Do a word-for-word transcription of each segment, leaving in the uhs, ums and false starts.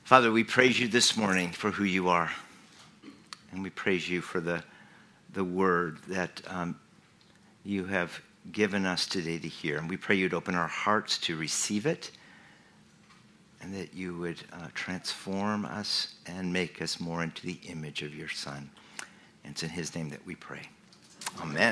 Father, we praise you this morning for who you are. And we praise you for the, the word that um, you have given us today to hear. And we pray you'd open our hearts to receive it, and that you would uh, transform us and make us more into the image of your Son. And it's in his name that we pray. Amen.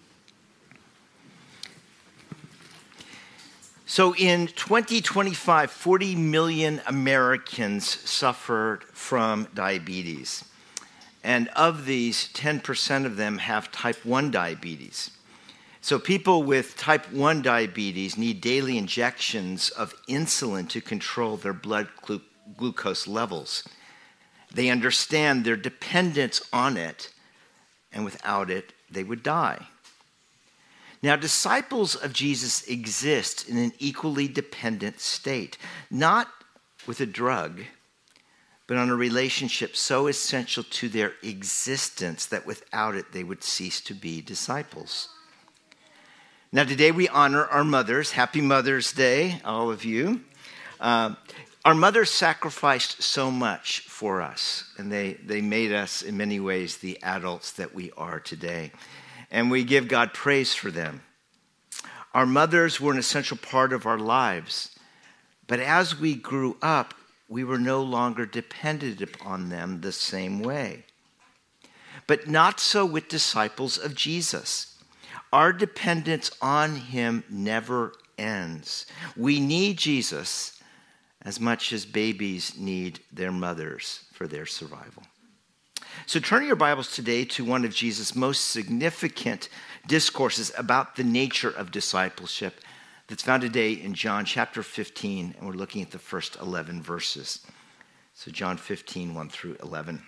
So in twenty twenty-five, forty million Americans suffered from diabetes. And of these, ten percent of them have type one diabetes. So people with type one diabetes need daily injections of insulin to control their blood glu- glucose levels. They understand their dependence on it, and without it, they would die. Now, disciples of Jesus exist in an equally dependent state, not with a drug, but on a relationship so essential to their existence that without it, they would cease to be disciples. Now, today we honor our mothers. Happy Mother's Day, all of you. Uh, our mothers sacrificed so much for us, and they, they made us, in many ways, the adults that we are today. And we give God praise for them. Our mothers were an essential part of our lives, but as we grew up, we were no longer dependent upon them the same way. But not so with disciples of Jesus. Our dependence on him never ends. We need Jesus as much as babies need their mothers for their survival. So turn your Bibles today to one of Jesus' most significant discourses about the nature of discipleship that's found today in John chapter fifteen, and we're looking at the first eleven verses. So John fifteen, one through eleven.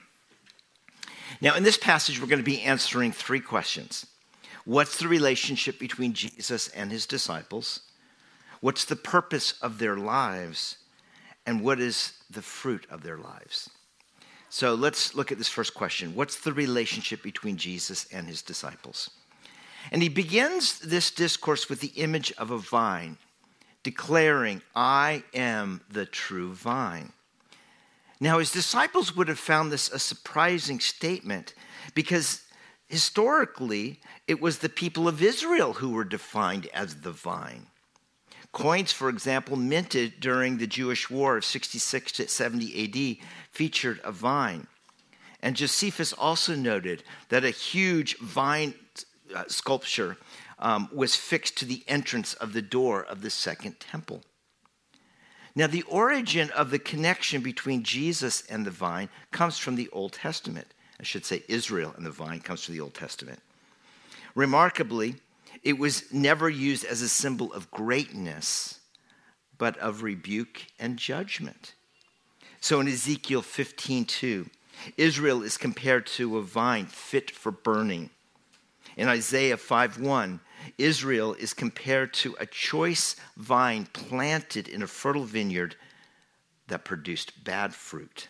Now in this passage, we're going to be answering three questions. What's the relationship between Jesus and his disciples? What's the purpose of their lives? And what is the fruit of their lives? So let's look at this first question. What's the relationship between Jesus and his disciples? And he begins this discourse with the image of a vine, declaring, I am the true vine. Now, his disciples would have found this a surprising statement because historically, it was the people of Israel who were defined as the vine. Coins, for example, minted during the Jewish War of sixty-six to seventy A D featured a vine. And Josephus also noted that a huge vine uh, sculpture um, was fixed to the entrance of the door of the Second Temple. Now, the origin of the connection between Jesus and the vine comes from the Old Testament. I should say Israel and the vine comes from the Old Testament. Remarkably, it was never used as a symbol of greatness, but of rebuke and judgment. So in Ezekiel fifteen two, Israel is compared to a vine fit for burning. In Isaiah five one, Israel is compared to a choice vine planted in a fertile vineyard that produced bad fruit.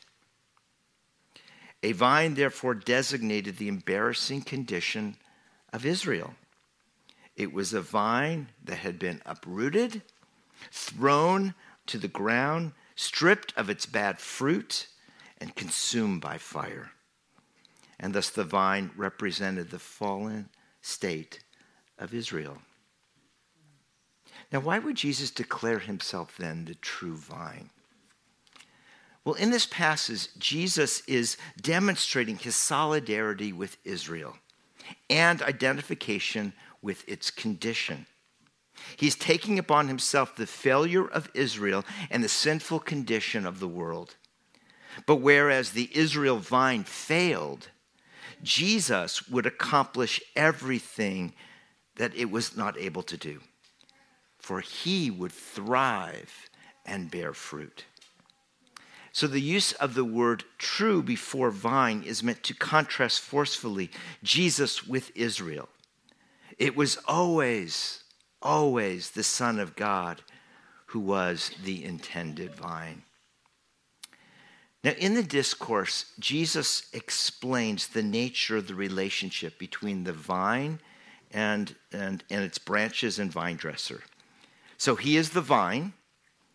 A vine, therefore, designated the embarrassing condition of Israel. It was a vine that had been uprooted, thrown to the ground, stripped of its bad fruit, and consumed by fire. And thus the vine represented the fallen state of Israel. Now, why would Jesus declare himself then the true vine? Well, in this passage, Jesus is demonstrating his solidarity with Israel and identification with its condition. He's taking upon himself the failure of Israel and the sinful condition of the world. But whereas the Israel vine failed, Jesus would accomplish everything that it was not able to do. For he would thrive and bear fruit. So the use of the word true before vine is meant to contrast forcefully Jesus with Israel. It was always, always the Son of God who was the intended vine. Now, in the discourse, Jesus explains the nature of the relationship between the vine and, and, and its branches and vine dresser. So he is the vine,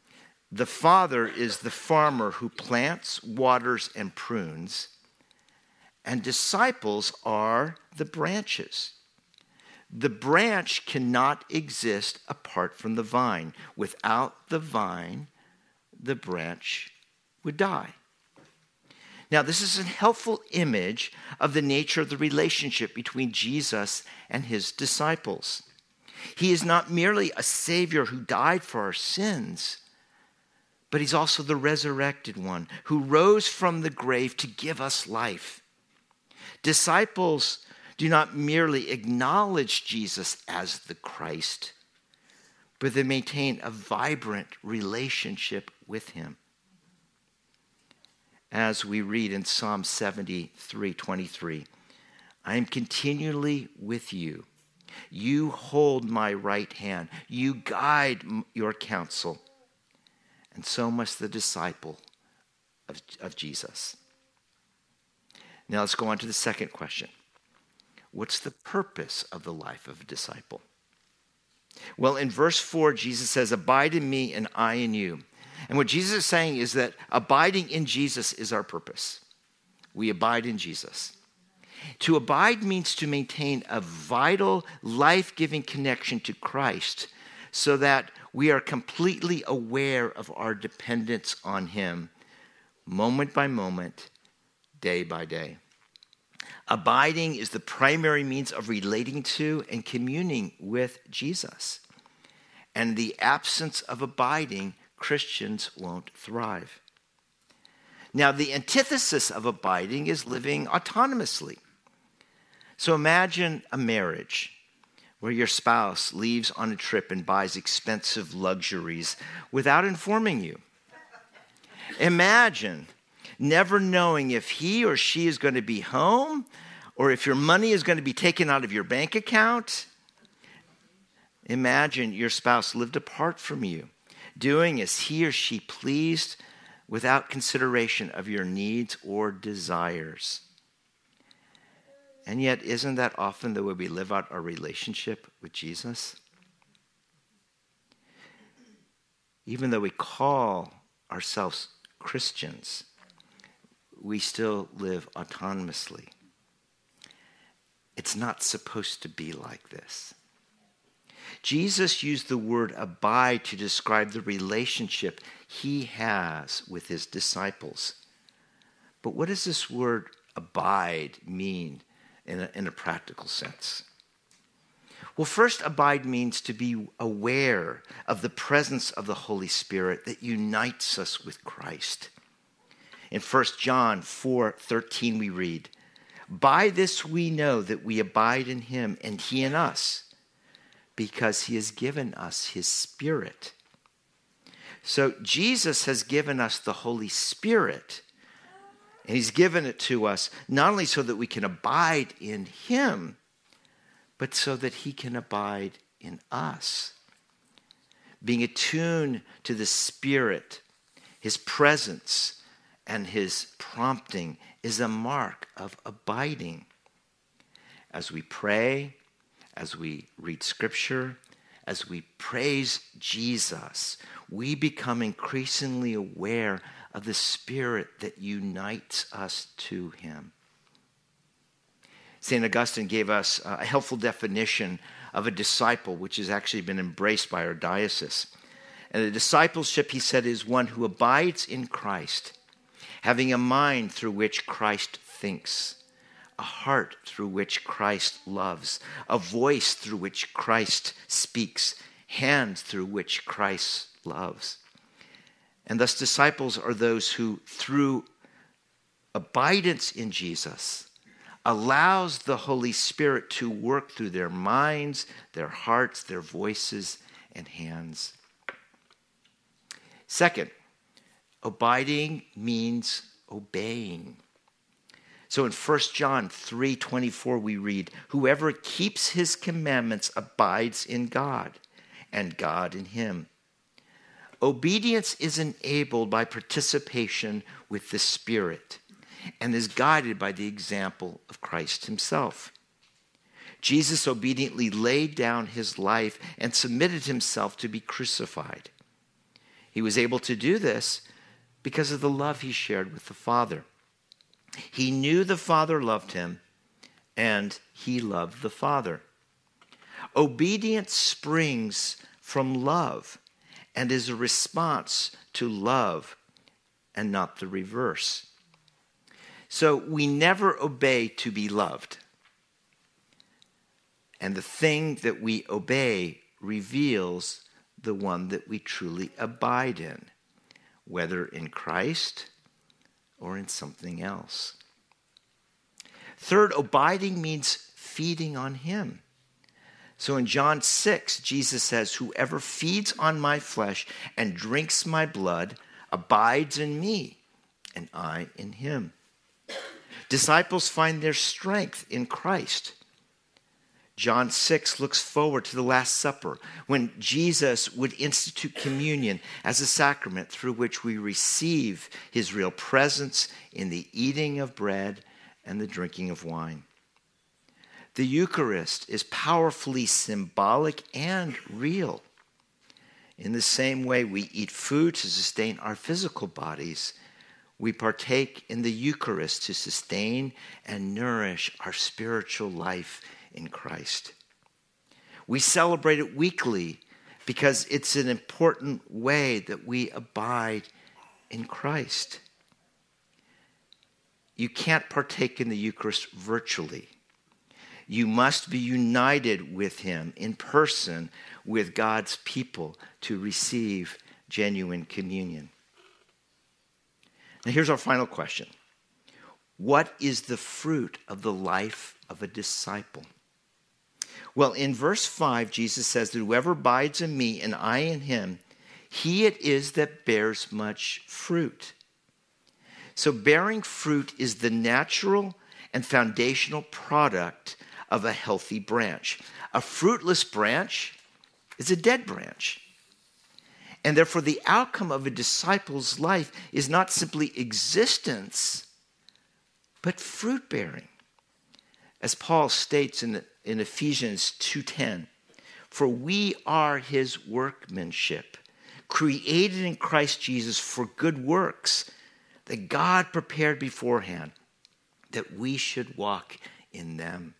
The Father is the farmer who plants, waters, and prunes, and disciples are the branches. The branch cannot exist apart from the vine. Without the vine, the branch would die. Now, this is a helpful image of the nature of the relationship between Jesus and his disciples. He is not merely a Savior who died for our sins, but he's also the resurrected one who rose from the grave to give us life. Disciples do not merely acknowledge Jesus as the Christ, but they maintain a vibrant relationship with him. As we read in Psalm seventy-three twenty-three, I am continually with you. You hold my right hand. You guide your counsel. And so must the disciple of, of Jesus. Now let's go on to the second question. What's the purpose of the life of a disciple? Well, in verse four, Jesus says, abide in me and I in you. And what Jesus is saying is that abiding in Jesus is our purpose. We abide in Jesus. To abide means to maintain a vital, life-giving connection to Christ so that we are completely aware of our dependence on him, moment by moment, day by day. Abiding is the primary means of relating to and communing with Jesus. And in the absence of abiding, Christians won't thrive. Now, the antithesis of abiding is living autonomously. So imagine a marriage where your spouse leaves on a trip and buys expensive luxuries without informing you. Imagine never knowing if he or she is going to be home or if your money is going to be taken out of your bank account. Imagine your spouse lived apart from you, doing as he or she pleased without consideration of your needs or desires. And yet, isn't that often the way we live out our relationship with Jesus? Even though we call ourselves Christians, we still live autonomously. It's not supposed to be like this. Jesus used the word abide to describe the relationship he has with his disciples. But what does this word abide mean in a, in a practical sense? Well, first, abide means to be aware of the presence of the Holy Spirit that unites us with Christ. In First John four thirteen, we read, by this we know that we abide in him and he in us, because he has given us his Spirit. So Jesus has given us the Holy Spirit, and he's given it to us not only so that we can abide in him, but so that he can abide in us. Being attuned to the Spirit, his presence, and his prompting is a mark of abiding. As we pray, as we read Scripture, as we praise Jesus, we become increasingly aware of the Spirit that unites us to him. Saint Augustine gave us a helpful definition of a disciple, which has actually been embraced by our diocese. And the discipleship, he said, is one who abides in Christ, having a mind through which Christ thinks, a heart through which Christ loves, a voice through which Christ speaks, hands through which Christ loves. And thus disciples are those who, through abidance in Jesus, allows the Holy Spirit to work through their minds, their hearts, their voices, and hands. Second, abiding means obeying. So in First John three twenty-four we read, whoever keeps his commandments abides in God, and God in him. Obedience is enabled by participation with the Spirit and is guided by the example of Christ himself. Jesus obediently laid down his life and submitted himself to be crucified. He was able to do this because of the love he shared with the Father. He knew the Father loved him, and he loved the Father. Obedience springs from love and is a response to love and not the reverse. So we never obey to be loved. And the thing that we obey reveals the one that we truly abide in, whether in Christ or in something else. Third, abiding means feeding on him. So in John six, Jesus says, "Whoever feeds on my flesh and drinks my blood abides in me, and I in him." Disciples find their strength in Christ. John six looks forward to the Last Supper, when Jesus would institute communion as a sacrament through which we receive his real presence in the eating of bread and the drinking of wine. The Eucharist is powerfully symbolic and real. In the same way we eat food to sustain our physical bodies, we partake in the Eucharist to sustain and nourish our spiritual life in Christ. We celebrate it weekly because it's an important way that we abide in Christ. You can't partake in the Eucharist virtually. You must be united with him in person with God's people to receive genuine communion. Now here's our final question. What is the fruit of the life of a disciple? Well, in verse five, Jesus says that whoever abides in me and I in him, he it is that bears much fruit. So bearing fruit is the natural and foundational product of a healthy branch. A fruitless branch is a dead branch. And therefore, the outcome of a disciple's life is not simply existence, but fruit bearing. As Paul states in, in Ephesians two ten, "For we are his workmanship, created in Christ Jesus for good works, that God prepared beforehand, that we should walk in them."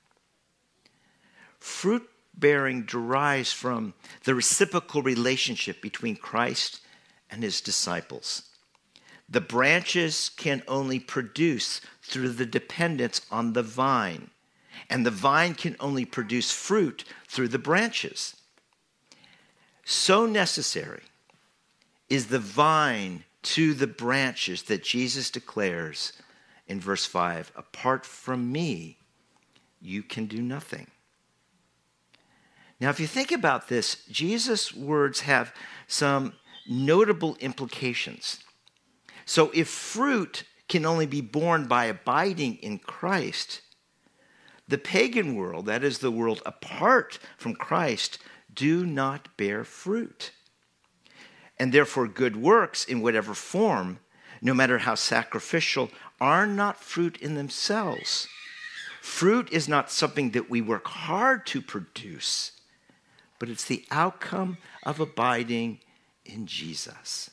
Fruit bearing derives from the reciprocal relationship between Christ and his disciples. The branches can only produce through the dependence on the vine, and the vine can only produce fruit through the branches. So necessary is the vine to the branches that Jesus declares in verse five, "Apart from me, you can do nothing." Now, if you think about this, Jesus' words have some notable implications. So if fruit can only be borne by abiding in Christ, the pagan world, that is the world apart from Christ, do not bear fruit. And therefore good works in whatever form, no matter how sacrificial, are not fruit in themselves. Fruit is not something that we work hard to produce, but it's the outcome of abiding in Jesus.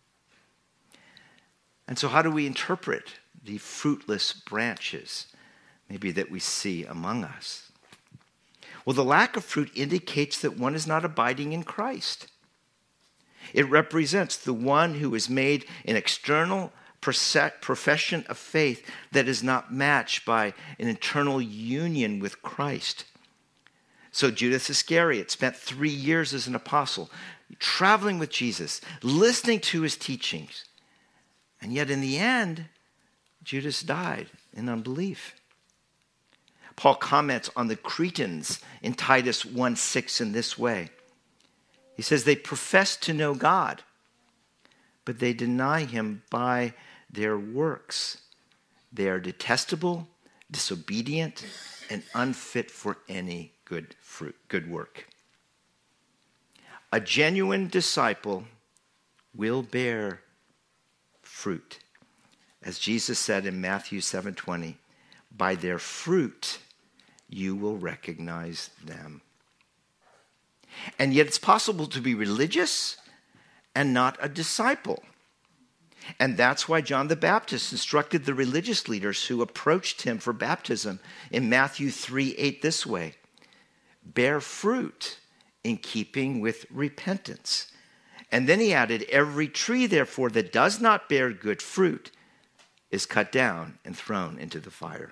And so how do we interpret the fruitless branches, maybe that we see among us? Well, the lack of fruit indicates that one is not abiding in Christ. It represents the one who has made an external profession of faith that is not matched by an internal union with Christ. So Judas Iscariot spent three years as an apostle, traveling with Jesus, listening to his teachings. And yet in the end, Judas died in unbelief. Paul comments on the Cretans in Titus one six in this way. He says, "They profess to know God, but they deny him by their works. They are detestable, disobedient, and unfit for any good fruit, good work." A genuine disciple will bear fruit. As Jesus said in Matthew seven twenty, "By their fruit you will recognize them." And yet it's possible to be religious and not a disciple. And that's why John the Baptist instructed the religious leaders who approached him for baptism in Matthew three eight this way: bear fruit in keeping with repentance. And then he added, every tree, therefore, that does not bear good fruit is cut down and thrown into the fire.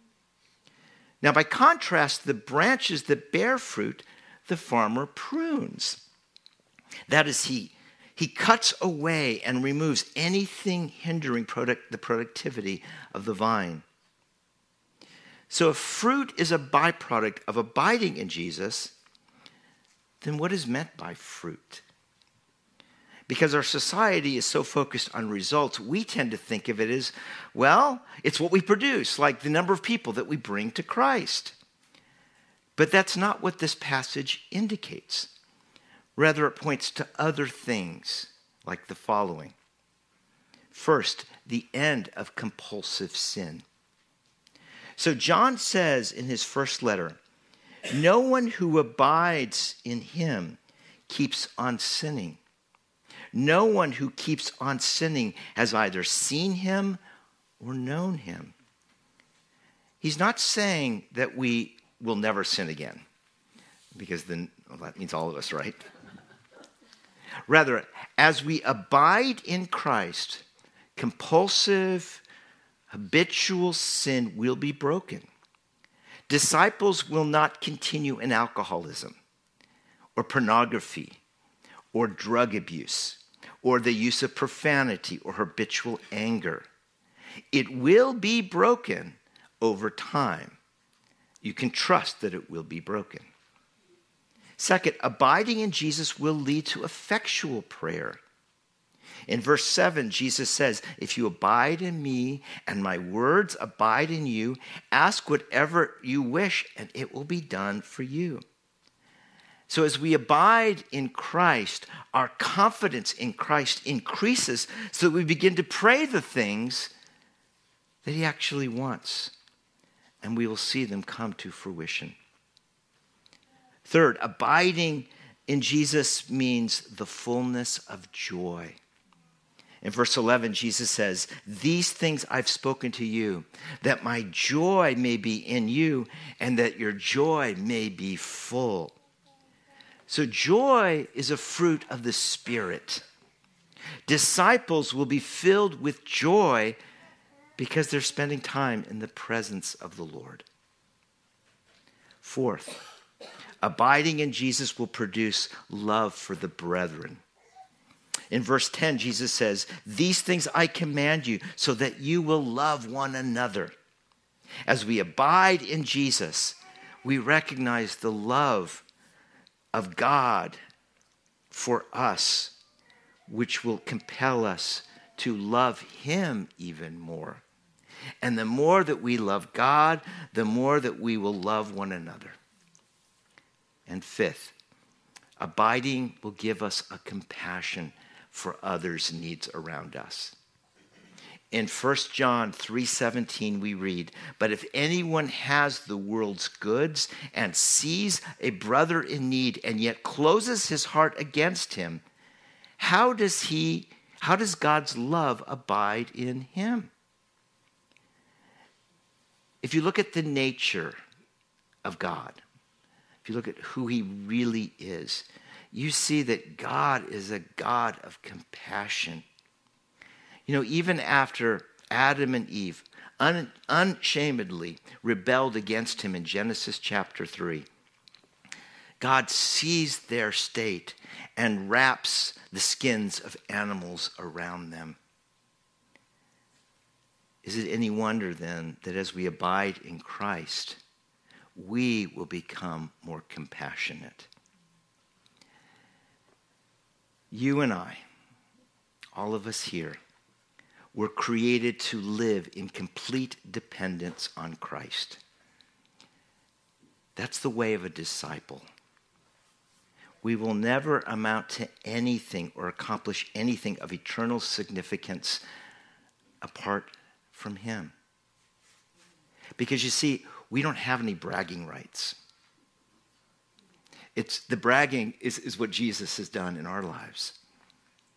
Now, by contrast, the branches that bear fruit, the farmer prunes. That is, he, he cuts away and removes anything hindering product, the productivity of the vine. So if fruit is a byproduct of abiding in Jesus, then what is meant by fruit? Because our society is so focused on results, we tend to think of it as, well, it's what we produce, like the number of people that we bring to Christ. But that's not what this passage indicates. Rather, it points to other things, like the following. First, the end of compulsive sin. So John says in his first letter, no one who abides in him keeps on sinning. No one who keeps on sinning has either seen him or known him. He's not saying that we will never sin again, because then well, that means all of us, right? Rather, as we abide in Christ, compulsive, habitual sin will be broken. Disciples will not continue in alcoholism or pornography or drug abuse or the use of profanity or habitual anger. It will be broken over time. You can trust that it will be broken. Second, abiding in Jesus will lead to effectual prayer. In verse seven, Jesus says, if you abide in me and my words abide in you, ask whatever you wish and it will be done for you. So as we abide in Christ, our confidence in Christ increases so that we begin to pray the things that he actually wants, and we will see them come to fruition. Third, abiding in Jesus means the fullness of joy. In verse eleven, Jesus says, these things I've spoken to you, that my joy may be in you and that your joy may be full. So joy is a fruit of the Spirit. Disciples will be filled with joy because they're spending time in the presence of the Lord. Fourth, abiding in Jesus will produce love for the brethren. In verse ten, Jesus says, these things I command you so that you will love one another. As we abide in Jesus, we recognize the love of God for us, which will compel us to love him even more. And the more that we love God, the more that we will love one another. And fifth, abiding will give us a compassion for others' needs around us. In First John three seventeen, we read, but if anyone has the world's goods and sees a brother in need and yet closes his heart against him, how does he, how does God's love abide in him? If you look at the nature of God, if you look at who he really is, you see that God is a God of compassion. You know, even after Adam and Eve un- unashamedly rebelled against him in Genesis chapter three, God sees their state and wraps the skins of animals around them. Is it any wonder then that as we abide in Christ, we will become more compassionate? You and I, all of us here, were created to live in complete dependence on Christ. That's the way of a disciple. We will never amount to anything or accomplish anything of eternal significance apart from him. Because you see, we don't have any bragging rights. It's the bragging is, is what Jesus has done in our lives.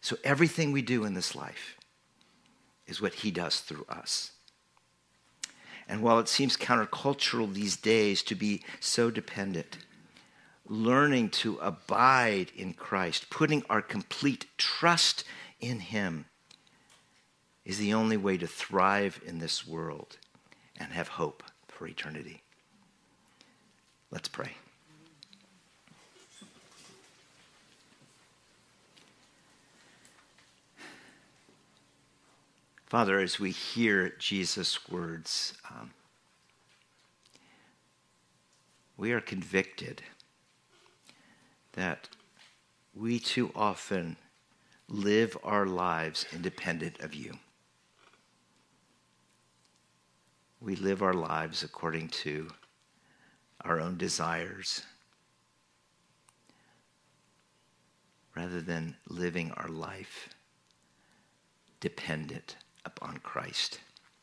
So everything we do in this life is what he does through us. And while it seems countercultural these days to be so dependent, learning to abide in Christ, putting our complete trust in him, is the only way to thrive in this world and have hope for eternity. Let's pray. Father, as we hear Jesus' words, um, we are convicted that we too often live our lives independent of you. We live our lives according to our own desires rather than living our life dependent upon Christ.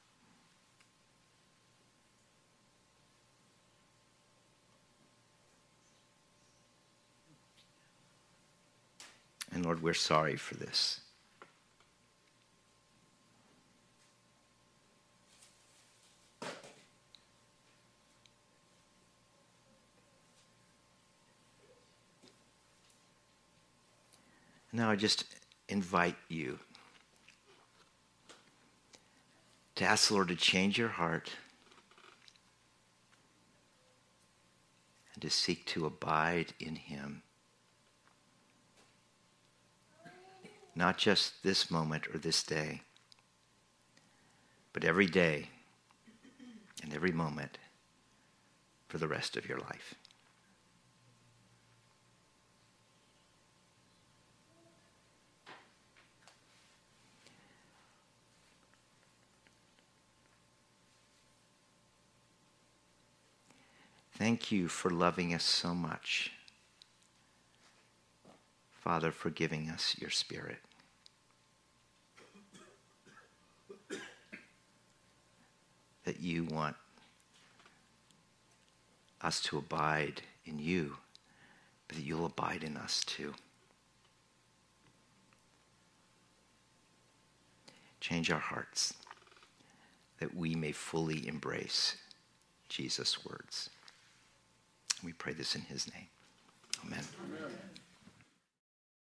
And Lord, we're sorry for this. Now I just invite you to ask the Lord to change your heart and to seek to abide in him. Not just this moment or this day, but every day and every moment for the rest of your life. Thank you for loving us so much. Father, for giving us your Spirit. That you want us to abide in you, but that you'll abide in us too. Change our hearts that we may fully embrace Jesus' words. We pray this in his name. Amen. Amen.